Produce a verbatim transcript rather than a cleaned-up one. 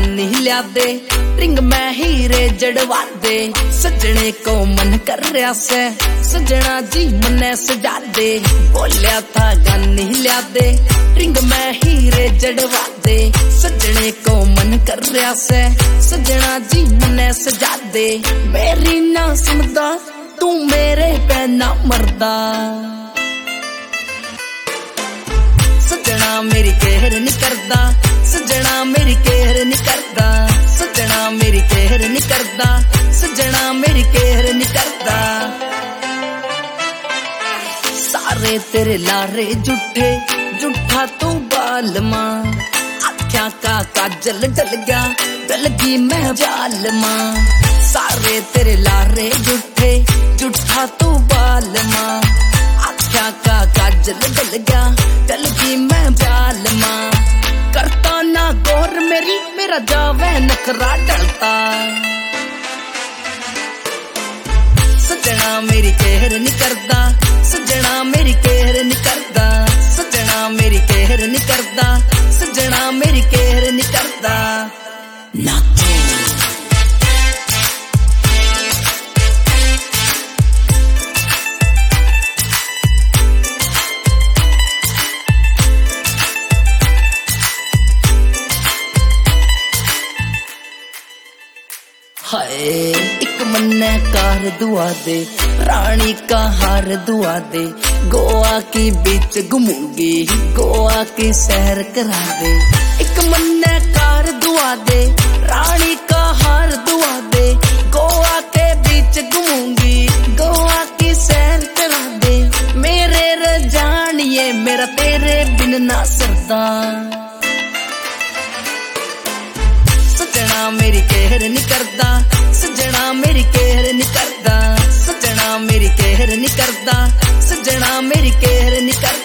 गानी लिया दे, रिंग में हीरे जड़वा दे। सजने को मन कर रहा से, सजना जी मने सजा दे। बोलिया था गानी लिया दे, रिंग में हीरे जड़वा दे। सजने को मन कर रहा से, सजना जी मने सजा दे। मेरी ना सुनदा तू मेरे पे ना मरदा, सजना मेरी केहर नहीं करदा, सजना मेरी केहर नहीं करदा। सजना मेरी केहर नहीं करदा, सजना मेरी केहर नहीं करदा। सारे तेरे लारे झूठे, झूठा तू बाल मां। आख्या का काजल डल गया, डल गई मैं जाल मां। सारे तेरे लारे झूठे, झूठा तू बाल मां। आख्या का काजल डल गया, डल गई मैं जाल मां। करता ना गौर मेरी, मेरा जावे नखरा डलता। सजना मेरी केहर नहीं करदा, सजना मेरी केहर नहीं करदा। सजना मेरी केहर नहीं करदा, सजना मेरी केहर नहीं करदा। ना हाय एक मन्ने कार दुआ दे, रानी का हार दुआ दे। गोवा की बीच घूमूंगी, गोवा की सैर करा दे। एक मन्ने कार दुआ दे, रानी का हार दुआ दे। गोवा के बीच घूमूंगी, गोवा की सैर करा दे। मेरे रजानिए मेरा तेरे बिन ना सरदा, सजना मेरी केहर नहीं करदा, सजना मेरी केहर नहीं करदा। सजना मेरी केहर नहीं करदा, सजना मेरी केहर नहीं करदा।